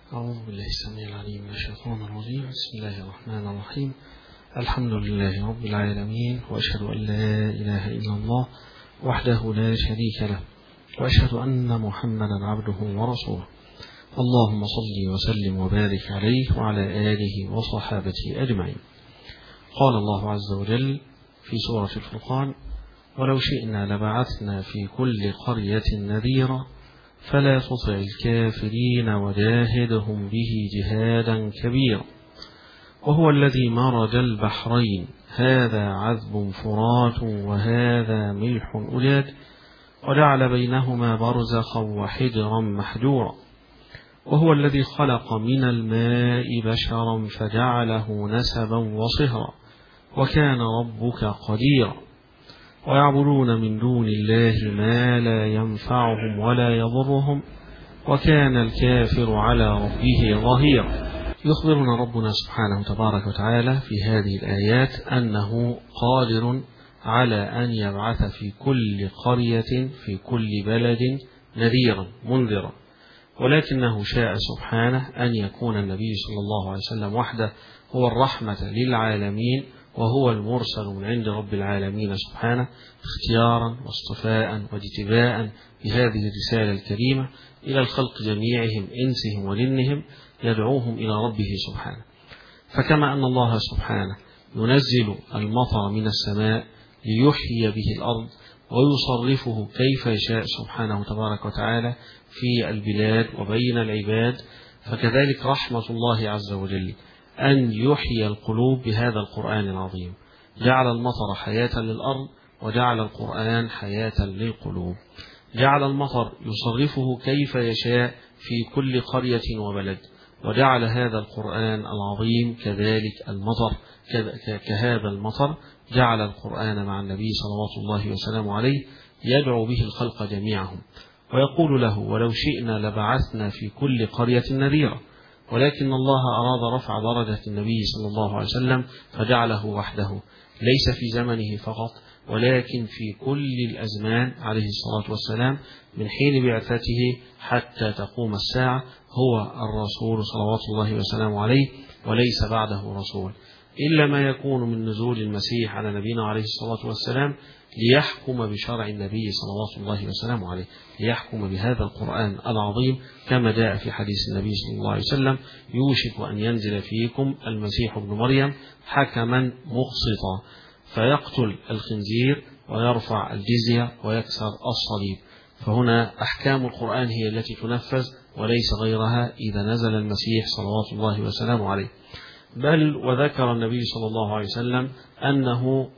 أعوذ بالله السميع العليم من الشيطان الرجيم. بسم الله الرحمن الرحيم. الحمد لله رب العالمين، وأشهد أن لا إله إلا الله وحده لا شريك له، وأشهد أن محمدا عبده ورسوله. اللهم صل وسلم وبارك عليه وعلى آله وصحابته أجمعين. قال الله عز وجل في سورة الفرقان: ولو شئنا لبعثنا في كل قرية نذيرا فلا تطع الكافرين وجاهدهم به جهادا كبيرا. وهو الذي مرج البحرين هذا عذب فرات وهذا ملح أجاج وجعل بينهما برزخا وحجرا محجورا. وهو الذي خلق من الماء بشرا فجعله نسبا وصهرا وكان ربك قديرا. ويعبدون من دون الله ما لا ينفعهم ولا يضرهم وكان الكافر على ربه ظهيرا. يخبرنا ربنا سبحانه تبارك وتعالى في هذه الآيات أنه قادر على أن يبعث في كل قرية في كل بلد نذيرا منذرا، ولكنه شاء سبحانه أن يكون النبي صلى الله عليه وسلم وحده هو الرحمة للعالمين، وهو المرسل من عند رب العالمين سبحانه اختيارا واصطفاء واجتباء بهذه الرسالة الكريمة إلى الخلق جميعهم إنسهم وجنهم، يدعوهم إلى ربه سبحانه. فكما أن الله سبحانه ينزل المطر من السماء ليحيي به الأرض ويصرفه كيف يشاء سبحانه تبارك وتعالى في البلاد وبين العباد، فكذلك رحمة الله عز وجل أن يحيي القلوب بهذا القرآن العظيم. جعل المطر حياة للأرض وجعل القرآن حياة للقلوب. جعل المطر يصرفه كيف يشاء في كل قرية وبلد، وجعل هذا القرآن العظيم كذلك المطر كهذا المطر جعل القرآن مع النبي صلوات الله وسلامه عليه يدعو به الخلق جميعهم، ويقول له: ولو شئنا لبعثنا في كل قرية نذيرا. ولكن الله أراد رفع درجة النبي صلى الله عليه وسلم فجعله وحده، ليس في زمنه فقط ولكن في كل الأزمان عليه الصلاة والسلام، من حين بعثته حتى تقوم الساعة هو الرسول صلوات الله وسلامه عليه، وليس بعده رسول إلا ما يكون من نزول المسيح على نبينا عليه الصلاة والسلام ليحكم بشرع النبي صلوات الله وسلامه عليه، ليحكم بهذا القرآن العظيم كما جاء في حديث النبي صلى الله عليه وسلم: يوشك أن ينزل فيكم المسيح ابن مريم حكما مقسطا فيقتل الخنزير ويرفع الجزية ويكسر الصليب. فهنا أحكام القرآن هي التي تنفذ وليس غيرها إذا نزل المسيح صلوات الله وسلامه عليه. بل وذكر النبي صلى الله عليه وسلم أنه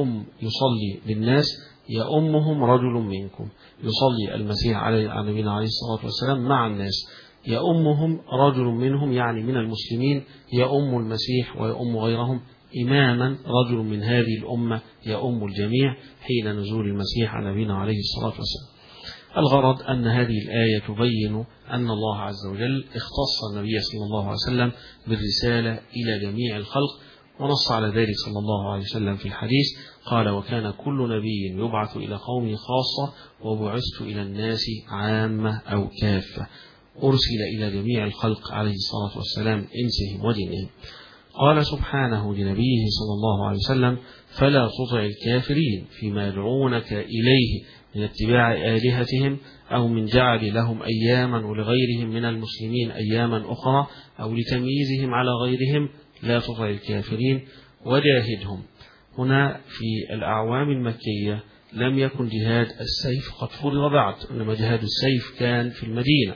يصلي بالناس يأمهم رجل منكم، يصلي المسيح على نبينا عليه الصلاة والسلام مع الناس، يأمهم رجل منهم يعني من المسلمين يأم المسيح ويأم غيرهم إماما، رجل من هذه الأمة يأم الجميع حين نزول المسيح على نبينا عليه الصلاة والسلام. الغرض أن هذه الآية تبين أن الله عز وجل اختص النبي صلى الله عليه وسلم بالرسالة إلى جميع الخلق، ونص على ذلك صلى الله عليه وسلم في الحديث قال: وكان كل نبي يبعث إلى قومه خاصة وبعثت إلى الناس عامة أو كافة. أرسل إلى جميع الخلق عليه الصلاة والسلام إنسهم وجنهم. قال سبحانه لنبيه صلى الله عليه وسلم: فلا تطع الكافرين فيما يدعونك إليه من اتباع آلهتهم أو من جعل لهم أياما ولغيرهم من المسلمين أياما أخرى أو لتمييزهم على غيرهم، لا تطع الكافرين وجاهدهم. هنا في الأعوام المكية لم يكن جهاد السيف قد فرض بعد، إنما جهاد السيف كان في المدينة.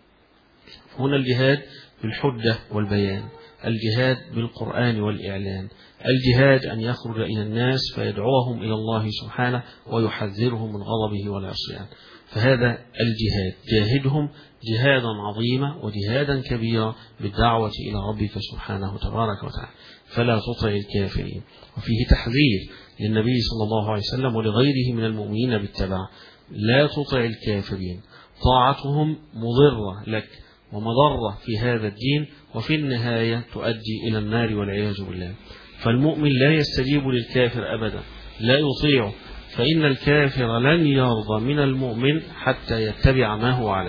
هنا الجهاد بالحجة والبيان، الجهاد بالقرآن والإعلان، الجهاد أن يخرج إلى الناس فيدعوهم إلى الله سبحانه ويحذرهم من غضبه والعصيان. فهذا الجهاد، جاهدهم جهادا عظيما وجهادا كبيرا بالدعوة إلى ربك سبحانه تبارك وتعالى. فلا تطع الكافرين. وفيه تحذير للنبي صلى الله عليه وسلم ولغيره من المؤمنين بالتبع: لا تطع الكافرين، طاعتهم مضرة لك ومضرة في هذا الدين، وفي النهاية تؤدي إلى النار والعياذ بالله. فالمؤمن لا يستجيب للكافر أبدا، لا يطيعه، فإن الكافر لن يرضى من المؤمن حتى يتبع ما هو عليه.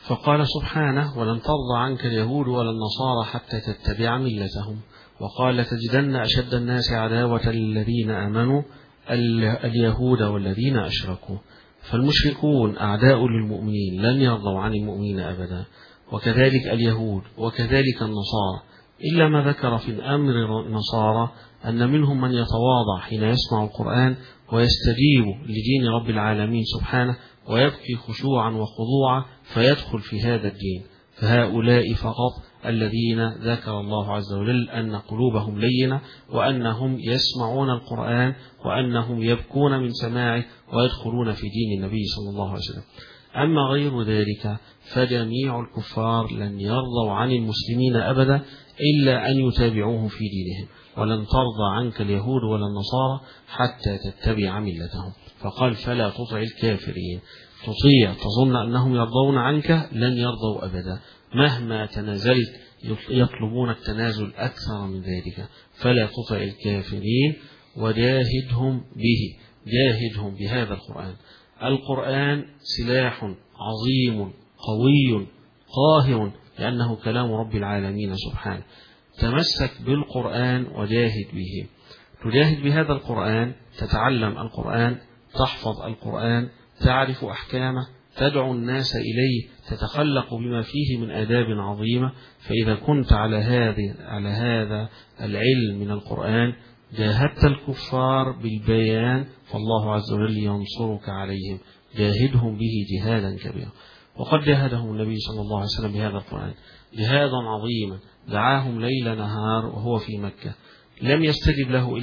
فقال سبحانه: ولن ترضى عنك اليهود ولا النصارى حتى تتبع ملتهم. وقال: تجدن أشد الناس عداوة للذين آمنوا اليهود والذين أشركوا. فالمشركون أعداء للمؤمنين، لن يرضوا عن المؤمنين أبدا، وكذلك اليهود وكذلك النصارى، إلا ما ذكر في الأمر النصارى أن منهم من يتواضع حين يسمع القرآن ويستجيب لدين رب العالمين سبحانه ويبكي خشوعا وخضوعا فيدخل في هذا الدين. فهؤلاء فقط الذين ذكر الله عز وجل أن قلوبهم لينة، وأنهم يسمعون القرآن، وأنهم يبكون من سماعه ويدخلون في دين النبي صلى الله عليه وسلم. أما غير ذلك فجميع الكفار لن يرضوا عن المسلمين أبدا إلا أن يتابعوهم في دينهم. ولن ترضى عنك اليهود ولا النصارى حتى تتبع ملتهم. فقال: فلا تطع الكافرين. تطيع تظن أنهم يرضون عنك، لن يرضوا أبدا مهما تنازلت، يطلبون التنازل أكثر من ذلك. فلا تطع الكافرين وجاهدهم به، جاهدهم بهذا القرآن. القرآن سلاح عظيم قوي قاهر لأنه كلام رب العالمين سبحانه. تمسك بالقرآن وجاهد به. تجاهد بهذا القرآن، تتعلم القرآن، تحفظ القرآن، تعرف أحكامه، تدعو الناس إليه، تتخلق بما فيه من آداب عظيمة. فإذا كنت على هذا العلم من القرآن جاهدت الكفار بالبيان، فالله عز وجل ينصرك عليهم. جاهدهم به جهادا كبيرا. وقد جاهدهم النبي صلى الله عليه وسلم بهذا القرآن جهادا عظيما، دعاهم ليل نهار وهو في مكة. لم يستجب له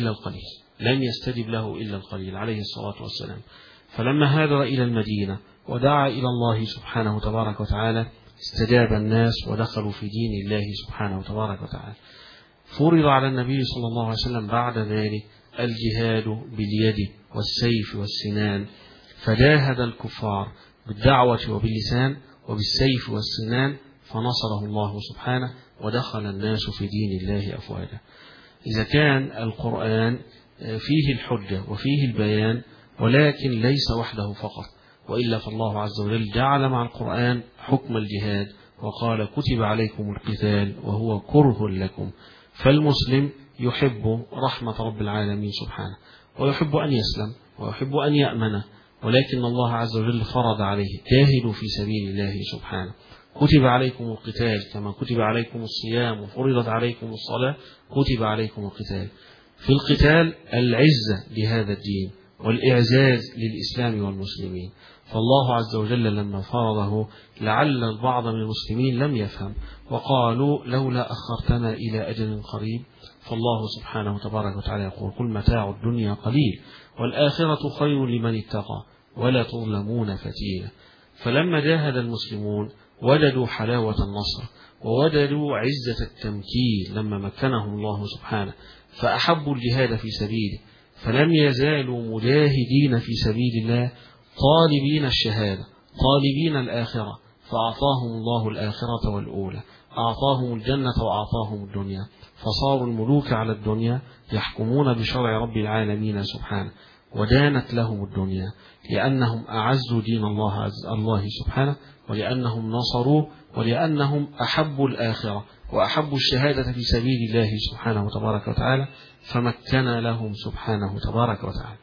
إلا القليل عليه الصلاة والسلام. فلما هاجر إلى المدينة ودعا إلى الله سبحانه تبارك وتعالى استجاب الناس ودخلوا في دين الله سبحانه تبارك وتعالى. فرض على النبي صلى الله عليه وسلم بعد ذلك الجهاد باليد والسيف والسنان، فجاهد الكفار بالدعوة وباللسان وبالسيف والسنان، فنصره الله سبحانه ودخل الناس في دين الله أفواجا. إذا كان القرآن فيه الحجة وفيه البيان، ولكن ليس وحده فقط، وإلا فالله عز وجل جعل مع القرآن حكم الجهاد وقال: كتب عليكم القتال وهو كره لكم. فالمسلم يحب رحمة رب العالمين سبحانه، ويحب أن يسلم، ويحب أن يأمن، ولكن الله عز وجل فرض عليه: جاهدوا في سبيل الله سبحانه. كتب عليكم القتال كما كتب عليكم الصيام وفرضت عليكم الصلاة، كتب عليكم القتال. في القتال العزة لهذا الدين والإعزاز للإسلام والمسلمين. فالله عز وجل لما فرضه لعل البعض من المسلمين لم يفهم وقالوا: لولا أخرتنا إلى أجل قريب. فالله سبحانه تبارك وتعالى يقول: قل متاع الدنيا قليل والآخرة خير لمن اتقى ولا تظلمون فتيلا. فلما جاهد المسلمون وجدوا حلاوة النصر ووجدوا عزة التمكين لما مكنهم الله سبحانه، فأحبوا الجهاد في سبيله، فلم يزالوا مجاهدين في سبيل الله طالبين الشهادة طالبين الآخرة، فأعطاهم الله الآخرة والأولى، أعطاهم الجنة وأعطاهم الدنيا، فصاروا الملوك على الدنيا يحكمون بشرع رب العالمين سبحانه، ودانت لهم الدنيا لأنهم أعزوا دين الله سبحانه، ولأنهم نصروا، ولأنهم أحبوا الآخرة وأحبوا الشهادة في سبيل الله سبحانه تبارك وتعالى، فمكن لهم سبحانه تبارك وتعالى.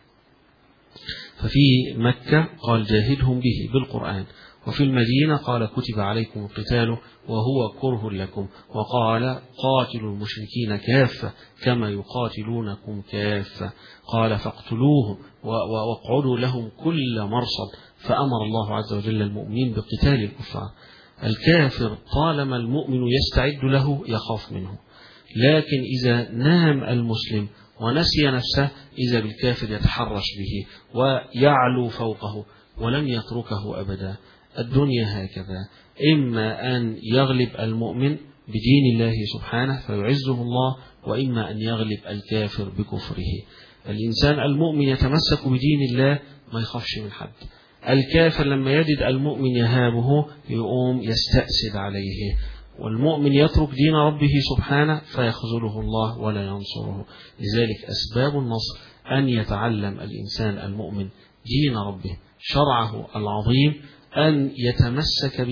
ففي مكة قال: جاهدهم به بالقرآن، وفي المدينة قال: كتب عليكم القتال وهو كره لكم، وقال: قاتلوا المشركين كافة كما يقاتلونكم كافة، قال: فاقتلوهم واقعدوا لهم كل مرصد. فأمر الله عز وجل المؤمنين بقتال الكفار. الكافر طالما المؤمن يستعد له يخاف منه، لكن إذا نام المسلم ونسي نفسه إذا بالكافر يتحرش به ويعلو فوقه ولن يتركه أبدا. الدنيا هكذا، إما أن يغلب المؤمن بدين الله سبحانه فيعزه الله، وإما أن يغلب الكافر بكفره. الإنسان المؤمن يتمسك بدين الله ما يخافش من حد. الكافر لما يجد المؤمن يهابه يقوم يستأسد عليه، والمؤمن يترك دين ربه سبحانه فيخذله الله ولا ينصره. لذلك أسباب النصر أن يتعلم الإنسان المؤمن دين ربه، شرعه العظيم، أن يتمسك به،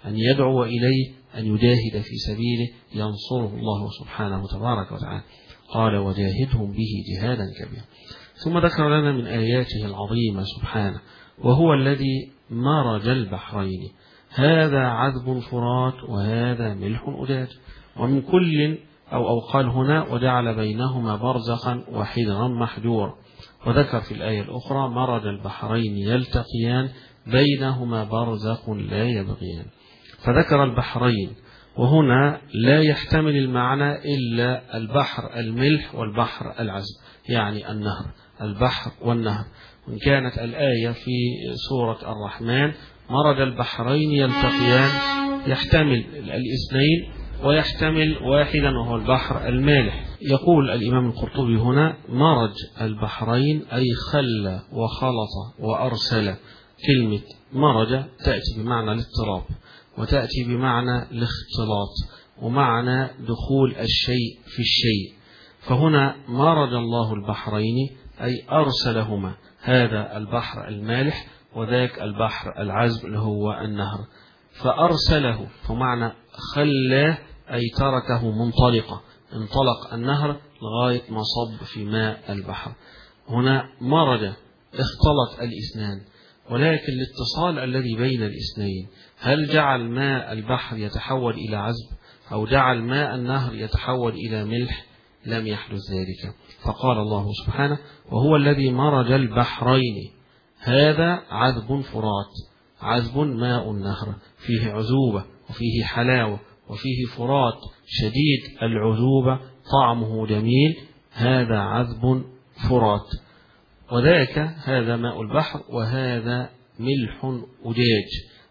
أن يدعو إليه، أن يجاهد في سبيله، ينصره الله سبحانه تبارك وتعالى. قال وجاهدهم به جهادا كبيرا. ثم ذكر لنا من آياته العظيمة سبحانه: وهو الذي مرج البحرين هذا عذب فرات وهذا ملح أجاج ومن كل أو قال هنا وجعل بينهما برزخا وحجرا محجورا. وذكر في الآية الأخرى: مرج البحرين يلتقيان بينهما برزخ لا يبغيان. فذكر البحرين، وهنا لا يحتمل المعنى إلا البحر الملح والبحر العذب، يعني النهر، البحر والنهر. وإن كانت الآية في سورة الرحمن مرج البحرين يلتقيان يحتمل الاثنين ويحتمل واحدا وهو البحر المالح. يقول الإمام القرطبي هنا: مرج البحرين أي خلى وخلط وأرسل. كلمة مرج تأتي بمعنى الاضطراب، وتأتي بمعنى الاختلاط، ومعنى دخول الشيء في الشيء. فهنا مرج الله البحرين أي أرسلهما، هذا البحر المالح وذاك البحر العذب اللي هو النهر، فأرسله، فمعنى خلاه أي تركه منطلقا، انطلق النهر لغاية ما صب في ماء البحر. هنا مرج اختلط الاثنان، ولكن الاتصال الذي بين الاثنين هل جعل ماء البحر يتحول إلى عذب أو جعل ماء النهر يتحول إلى ملح؟ لم يحدث ذلك. فقال الله سبحانه: وهو الذي مرج البحرين هذا عذب فرات. عذب ماء النهر فيه عذوبة وفيه حلاوة وفيه فرات شديد العذوبة طعمه جميل، هذا عذب فرات. وذاك هذا ماء البحر وهذا ملح أجاج.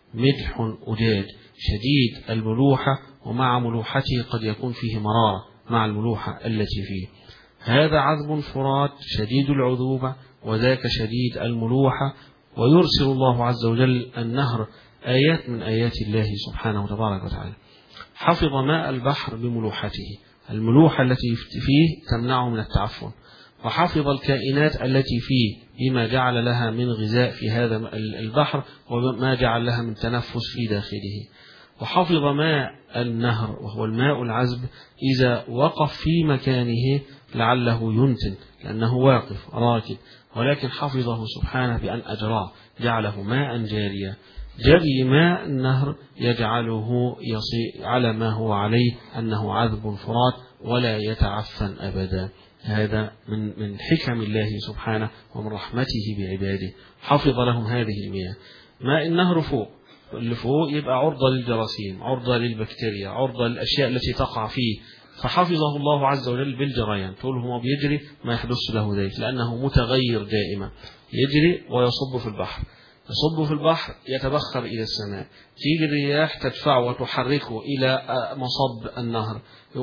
ملح أجاج شديد الملوحة، ومع ملوحته قد يكون فيه مرارة مع الملوحة التي فيه. هذا عذب فرات شديد العذوبة وذاك شديد الملوحة. ويرسل الله عز وجل النهر آيات من آيات الله سبحانه وتبارك وتعالى. حفظ ماء البحر بملوحته، الملوحة التي فيه تمنعه من التعفن، وحفظ الكائنات التي فيه بما جعل لها من غذاء في هذا البحر وما جعل لها من تنفس في داخله. وحفظ ماء النهر وهو الماء العذب إذا وقف في مكانه لعله ينتن لأنه واقف راكد، ولكن حفظه سبحانه بأن أجراه، جعله ماء جاريا. جري ماء النهر يجعله يصير على ما هو عليه أنه عذب فرات ولا يتعفن أبدا. هذا من حكم الله سبحانه ومن رحمته بعباده، حفظ لهم هذه المياه. ماء النهر فوق، اللي فوق يبقى عرضة للجراثيم، عرضة للبكتيريا، عرضة للأشياء التي تقع فيه، فحفظه الله عز وجل بالجريان. طول هو بيجري ما يحدث له ذلك لأنه متغير دائما، يجري ويصب في البحر، يصب في البحر يتبخر إلى السماء، تيجي الرياح تدفعه وتحركه إلى مصب النهر.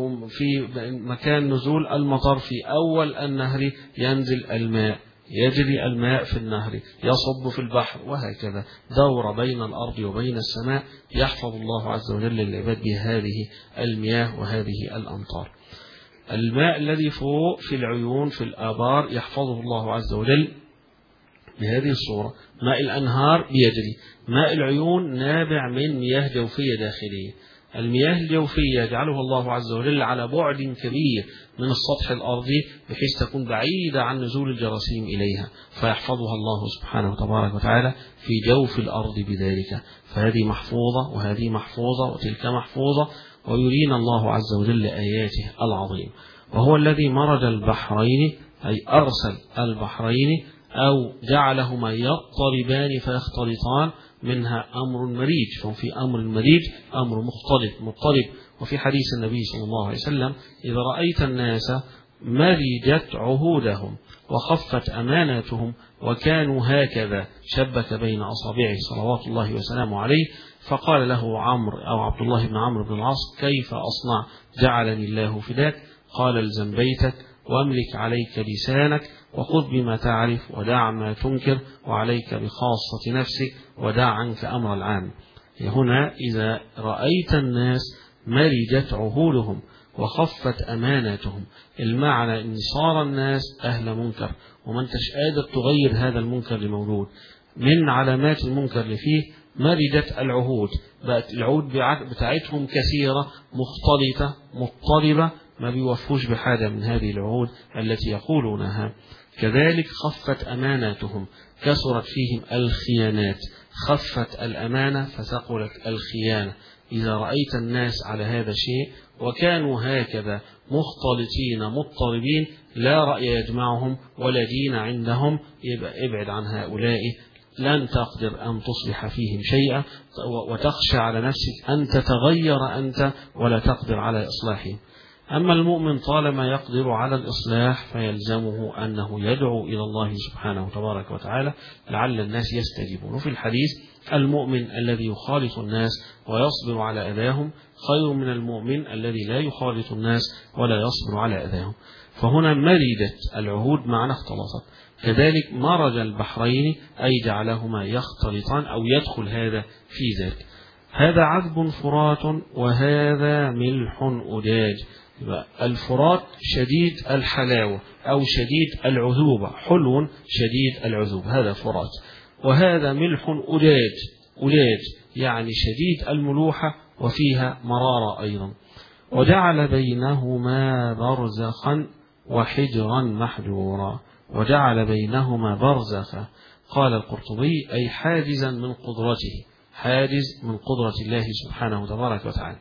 في مكان نزول المطر في أول النهر ينزل الماء، يجري الماء في النهر، يصب في البحر، وهكذا دور بين الأرض وبين السماء. يحفظ الله عز وجل للعباد بهذه المياه وهذه الأمطار. الماء الذي فوق في العيون في الآبار يحفظه الله عز وجل بهذه الصورة. ماء الأنهار بيجري، ماء العيون نابع من مياه جوفية داخلية. المياه الجوفية يجعلها الله عز وجل على بعد كبير من السطح الأرضي بحيث تكون بعيدة عن نزول الجراثيم إليها، فيحفظها الله سبحانه وتبارك وتعالى في جوف الأرض بذلك. فهذه محفوظة وهذه محفوظة وتلك محفوظة، ويرينا الله عز وجل آياته العظيم. وهو الذي مرج البحرين أي أرسل البحرين أو جعلهما يضطربان فيختلطان، منها أمر مريج، ففي أمر المريج أمر مضطرب. وفي حديث النبي صلى الله عليه وسلم: إذا رأيت الناس مرجت عهودهم وخفت أماناتهم وكانوا هكذا، شبك بين أصابعه صلوات الله وسلامه عليه، فقال له عمرو أو عبد الله بن عمرو بن العاص: كيف أصنع؟ جعلني الله فداك. قال: الزم بيتك واملك عليك لسانك وخذ بما تعرف ودع ما تنكر وعليك بخاصة نفسك ودع عنك أمر العام. هنا إذا رأيت الناس مرجت عهودهم وخفت أماناتهم، المعنى إن صار الناس أهل منكر وما انتش قادر تغير هذا المنكر الموجود. من علامات المنكر اللي فيه مردت العهود، بقت العهود بتاعتهم كثيرة مختلطة مضطربة، ما بيوفوش بحاجة من هذه العهود التي يقولونها. كذلك خفت أماناتهم، كثرت فيهم الخيانات، خفت الأمانة فثقلت الخيانة. إذا رأيت الناس على هذا الشيء وكانوا هكذا مختلطين مضطربين، لا رأي يجمعهم ولا دين عندهم، يبقى ابعد عن هؤلاء، لن تقدر أن تصلح فيهم شيئا، وتخشى على نفسك أن تتغير أنت ولا تقدر على إصلاحهم. أما المؤمن طالما يقدر على الإصلاح فيلزمه أنه يدعو إلى الله سبحانه تبارك وتعالى لعل الناس يستجيبون. وفي الحديث المؤمن الذي يخالط الناس ويصبر على أذاهم خير من المؤمن الذي لا يخالط الناس ولا يصبر على أذاهم. فهنا مردت العهود معنى اختلطت. كذلك مرج البحرين أي جعلهما يختلطان أو يدخل هذا في ذاك. هذا عذب فرات وهذا ملح أجاج. الفرات شديد الحلاوة أو شديد العذوبة، حلو شديد العذوب، هذا فرات. وهذا ملح أجاج، أجاج يعني شديد الملوحة وفيها مرارة أيضا. وجعل بينهما برزخا وحجرا محجورا. وجعل بينهما برزخا، قال القرطبي أي حاجزا من قدرته، حاجز من قدرة الله سبحانه تبارك وتعالى،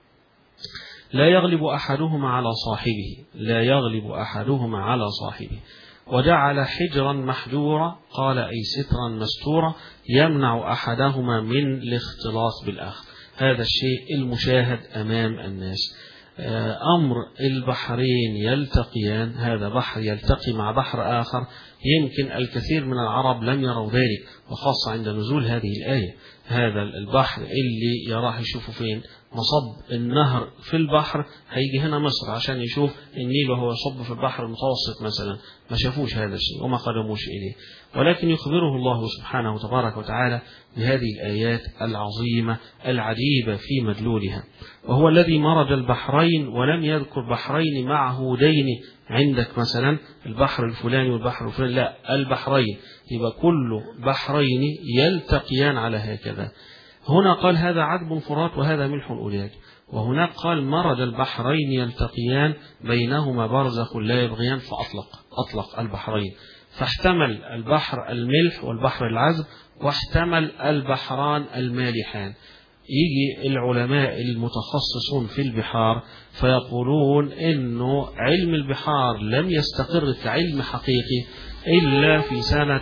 لا يغلب أحدهما على صاحبه، لا يغلب أحدهما على صاحبه. وجعل حجرا محجورا، قال أي سترا مستورا يمنع أحدهما من الاختلاط بالآخر. هذا الشيء المشاهد أمام الناس. أمر البحرين يلتقيان، هذا بحر يلتقي مع بحر آخر، يمكن الكثير من العرب لم يروا ذلك، وخاصة عند نزول هذه الآية. هذا البحر اللي يراه يشوفه فين؟ مصب النهر في البحر، هيجي هنا مصر عشان يشوف النيل وهو يصب في البحر المتوسط مثلا، ما شافوش هذا الشيء وما قدموش إليه. ولكن يخبره الله سبحانه تبارك وتعالى بهذه الآيات العظيمة العجيبة في مدلولها. وهو الذي مرج البحرين ولم يذكر بحرين معهودين عندك مثلا البحر الفلاني والبحر الفلاني، لا، البحرين، يبقى كل بحرين يلتقيان على هكذا. هنا قال هذا عذب فرات وهذا ملح أجاج، وهناك قال مرج البحرين يلتقيان بينهما برزخ لا يبغيان، فأطلق البحرين، فاحتمل البحر الملح والبحر العذب، واحتمل البحران المالحان. يجي العلماء المتخصصون في البحار فيقولون إنه علم البحار لم يستقر كعلم حقيقي إلا في سنة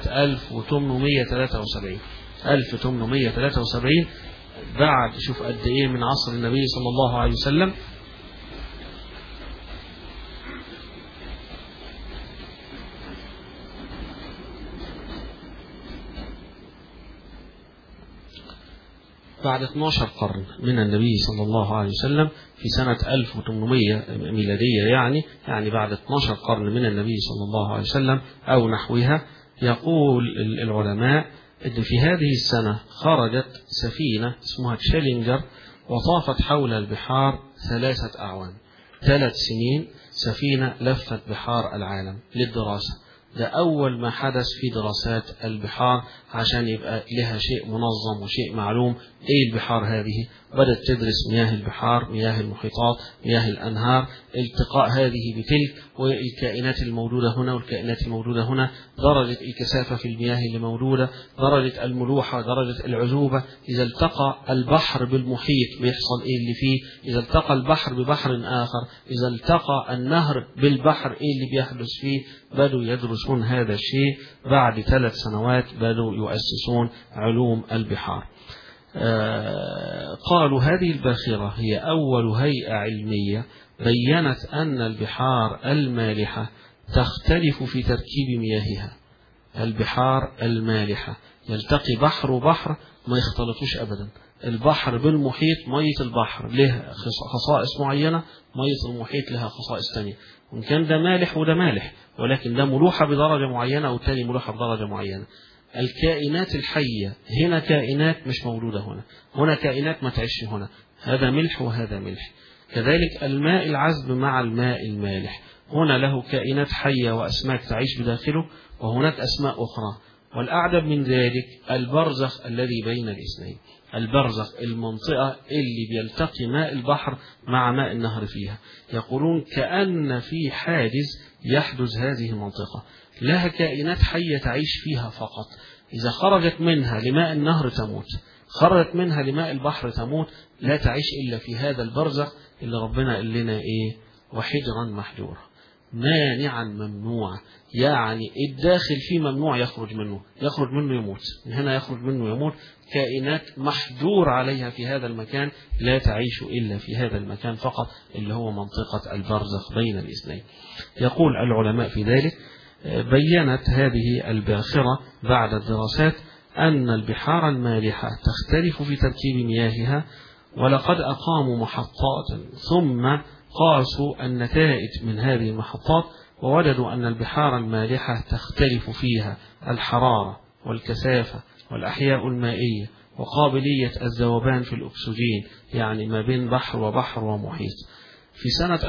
1873 بعد، شوف قد إيه من عصر النبي صلى الله عليه وسلم. بعد 12 قرن من النبي صلى الله عليه وسلم في سنة 1800 ميلادية، يعني بعد 12 قرن من النبي صلى الله عليه وسلم أو نحوها. يقول العلماء أن في هذه السنة خرجت سفينة اسمها تشيلنجر وطافت حول البحار 3 أعوام، 3 سنين سفينة لفت بحار العالم للدراسة. ده أول ما حدث في دراسات البحار عشان يبقى لها شيء منظم وشيء معلوم. إيه البحار هذه؟ بدأت تدرس مياه البحار، مياه المحيطات، مياه الأنهار، التقاء هذه بتلك، والكائنات الموجودة هنا والكائنات الموجودة هنا، درجة الكثافة في المياه اللي موجودة، درجة الملوحة، درجة العذوبة. إذا التقى البحر بالمحيط بيحصل إيه اللي فيه، إذا التقى البحر ببحر آخر، إذا التقى النهر بالبحر إيه اللي بيحدث فيه. بدوا يدرسون هذا الشيء. بعد 3 سنوات بدوا يؤسسون علوم البحار. قالوا هذه الباخرة هي أول هيئة علمية بيّنت أن البحار المالحة تختلف في تركيب مياهها. البحار المالحة يلتقي بحر وبحر ما يختلطوش أبدا. البحر بالمحيط، مية البحر له خصائص معينة، مية المحيط لها خصائص تانية، وإن كان ده مالح وده مالح، ولكن ده ملوحة بدرجة معينة والتاني ملوحة بدرجة معينة. الكائنات الحية هنا كائنات مش موجودة هنا، هنا كائنات ما تعيش هنا، هذا ملح وهذا ملح. كذلك الماء العذب مع الماء المالح، هنا له كائنات حية وأسماك تعيش بداخله، وهناك أسماء أخرى. والأعجب من ذلك البرزخ الذي بين الاثنين. البرزخ المنطقة اللي بيلتقي ماء البحر مع ماء النهر فيها. يقولون كأن في حاجز يحدث هذه المنطقة، لها كائنات حية تعيش فيها فقط، إذا خرجت منها لماء النهر تموت، خرجت منها لماء البحر تموت، لا تعيش إلا في هذا البرزخ اللي ربنا قال لنا إيه؟ وحجرا محجورا، مانعا ممنوعا، يعني الداخل فيه ممنوع يخرج منه، يخرج منه يموت، من هنا يخرج منه يموت، كائنات محجور عليها في هذا المكان، لا تعيش إلا في هذا المكان فقط اللي هو منطقة البرزخ بين الاثنين. يقول العلماء في ذلك: بيّنت هذه الباخرة بعد الدراسات أن البحار المالحة تختلف في تركيب مياهها، ولقد أقاموا محطات ثم قاسوا النتائج من هذه المحطات، ووجدوا أن البحار المالحة تختلف فيها الحرارة والكثافة والأحياء المائية وقابلية الذوبان في الأكسجين، يعني ما بين بحر وبحر ومحيط. في سنة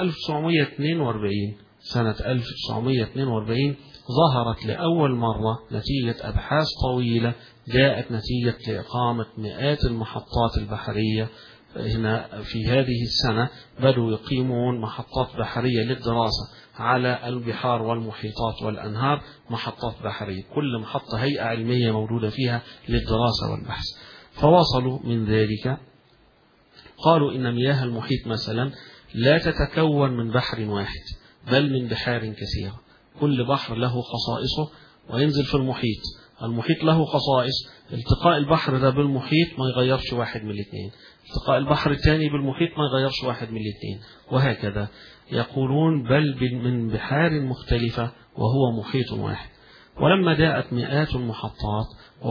1942 ظهرت لأول مرة نتيجة أبحاث طويلة، جاءت نتيجة لإقامة مئات المحطات البحرية. هنا في هذه السنة بدوا يقيمون محطات بحرية للدراسة على البحار والمحيطات والأنهار، محطات بحرية، كل محطة هيئة علمية موجودة فيها للدراسة والبحث. فوصلوا من ذلك، قالوا إن مياه المحيط مثلا لا تتكون من بحر واحد، بل من بحار كثيرة، كل بحر له خصائصه وينزل في المحيط، المحيط له خصائص، التقاء البحر ده بالمحيط ما يغيرش واحد من الاثنين، التقاء البحر الثاني بالمحيط ما يغيرش واحد من الاثنين، وهكذا. يقولون بل من بحار مختلفة وهو محيط واحد. ولما جاءت مئات المحطات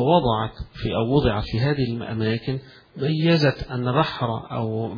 ووضعت في هذه الأماكن، ميزت أن بحر أو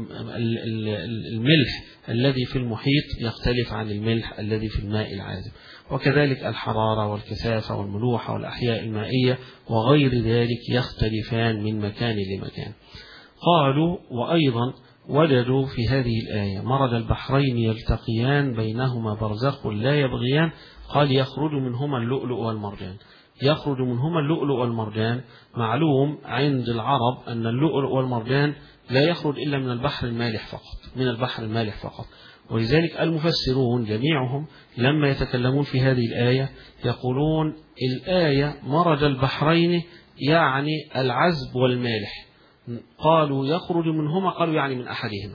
الملح الذي في المحيط يختلف عن الملح الذي في الماء العذب، وكذلك الحرارة والكثافة والملوحة والأحياء المائية وغير ذلك يختلفان من مكان لمكان. قالوا وأيضا وجدوا في هذه الآية: مرج البحرين يلتقيان بينهما برزخ لا يبغيان، قال يخرج منهما اللؤلؤ والمرجان. يخرج منهما اللؤلؤ والمرجان، معلوم عند العرب أن اللؤلؤ والمرجان لا يخرج إلا من البحر المالح فقط، من البحر المالح فقط. ولذلك المفسرون جميعهم لما يتكلمون في هذه الآية يقولون الآية مرج البحرين يعني العذب والمالح، قالوا يخرج منهما، قالوا يعني من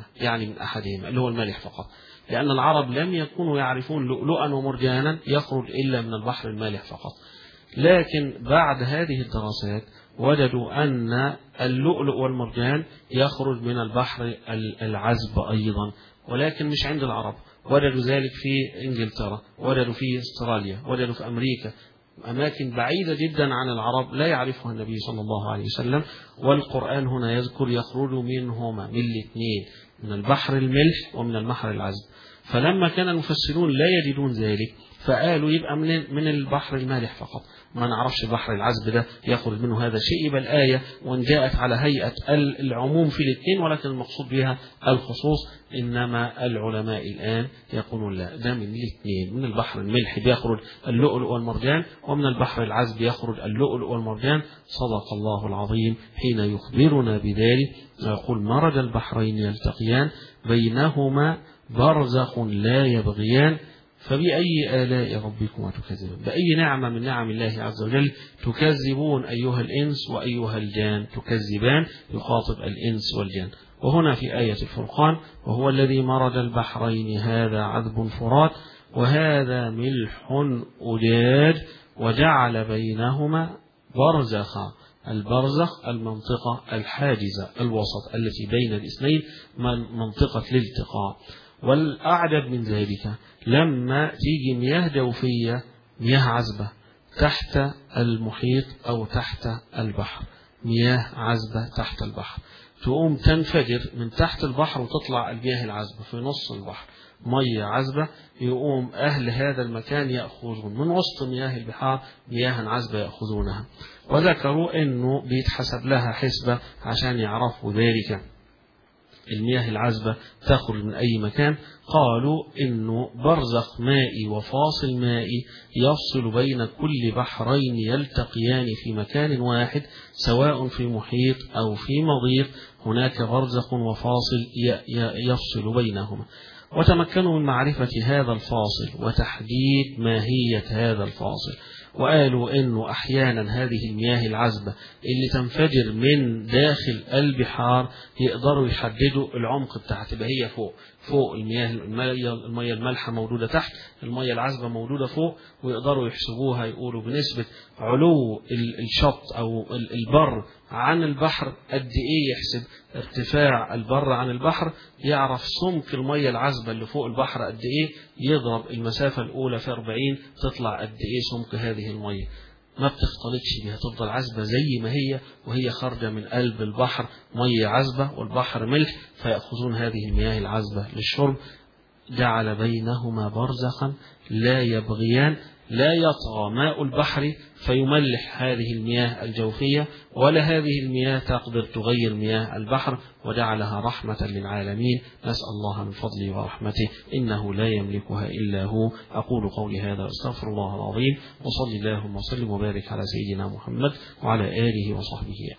أحدهما اللي هو المالح فقط، لأن العرب لم يكونوا يعرفون لؤلؤا ومرجانا يخرج إلا من البحر المالح فقط. لكن بعد هذه الدراسات وجدوا أن اللؤلؤ والمرجان يخرج من البحر العذب أيضا، ولكن مش عند العرب، وجدوا ذلك في إنجلترا، وجدوا في استراليا، وجدوا في أمريكا، أماكن بعيدة جدا عن العرب لا يعرفها النبي صلى الله عليه وسلم. والقرآن هنا يذكر يخرج منهما، من الاثنين، من البحر الملح ومن البحر العذب. فلما كان المفسرون لا يجدون ذلك فقالوا يبقى من البحر المالح فقط، ما نعرفش البحر العذب ده يخرج منه هذا الشيء. يبقى الآية وان جاءت على هيئة العموم في الاثنين ولكن المقصود بها الخصوص، إنما العلماء الآن يقولون لا، ده من الاثنين، من البحر الملح بيخرج اللؤلؤ والمرجان، ومن البحر العذب يخرج اللؤلؤ والمرجان. صدق الله العظيم حين يخبرنا بذلك، يقول مرج البحرين يلتقيان بينهما برزخ لا يبغيان، فبأي آلاء ربكما تكذبون، بأي نعمة من نعم الله عز وجل تكذبون أيها الإنس وأيها الجان، تكذبان، يخاطب الإنس والجان. وهنا في آية الفرقان: وهو الذي مرج البحرين هذا عذب فرات وهذا ملح أجاج وجعل بينهما برزخا. البرزخ المنطقة الحاجزة الوسط التي بين الاثنين، منطقة الالتقاء. والأعجب من ذلك لما تيجي مياه جوفية، مياه عذبة تحت المحيط أو تحت البحر، مياه عذبة تحت البحر، تقوم تنفجر من تحت البحر وتطلع المياه العذبة في نص البحر، مياه عذبة، يقوم أهل هذا المكان يأخذون من وسط مياه البحار مياه عذبة يأخذونها. وذكروا أنه بيتحسب لها حسبة عشان يعرفوا ذلك. المياه العذبة تخرج من أي مكان؟ قالوا إنه برزخ مائي وفاصل مائي يفصل بين كل بحرين يلتقيان في مكان واحد، سواء في محيط أو في مضيق، هناك برزخ وفاصل يفصل بينهما. وتمكنوا من معرفة هذا الفاصل وتحديد ماهية هذا الفاصل، وقالوا إنه أحيانا هذه المياه العذبة اللي تنفجر من داخل البحار يقدروا يحددوا العمق بتاعها، تبقى هي فوق المياه المالحة موجودة تحت، المياه العذبة موجودة فوق، ويقدروا يحسبوها، يقولوا بنسبة علو الشط أو البر عن البحر قد إيه، يحسب ارتفاع البر عن البحر، يعرف سمك المياه العذبة اللي فوق البحر قد إيه، يضرب المسافة الأولى في 40 تطلع قد إيه سمك هذه المياه. ما بتختلطش بها، تفضل عذبة زي ما هي، وهي خارجة من قلب البحر مياه عذبة والبحر ملح، فيأخذون هذه المياه العذبة للشرب. جعل بينهما برزخا لا يبغيان، لا يطغى ماء البحر فيملح هذه المياه الجوفية، ولا هذه المياه تقدر تغير مياه البحر، وجعلها رحمة للعالمين. نسأل الله من فضله ورحمته، إنه لا يملكها إلا هو. أقول قولي هذا واستغفر الله العظيم، وصلي اللهم وسلم وبارك على سيدنا محمد وعلى آله وصحبه.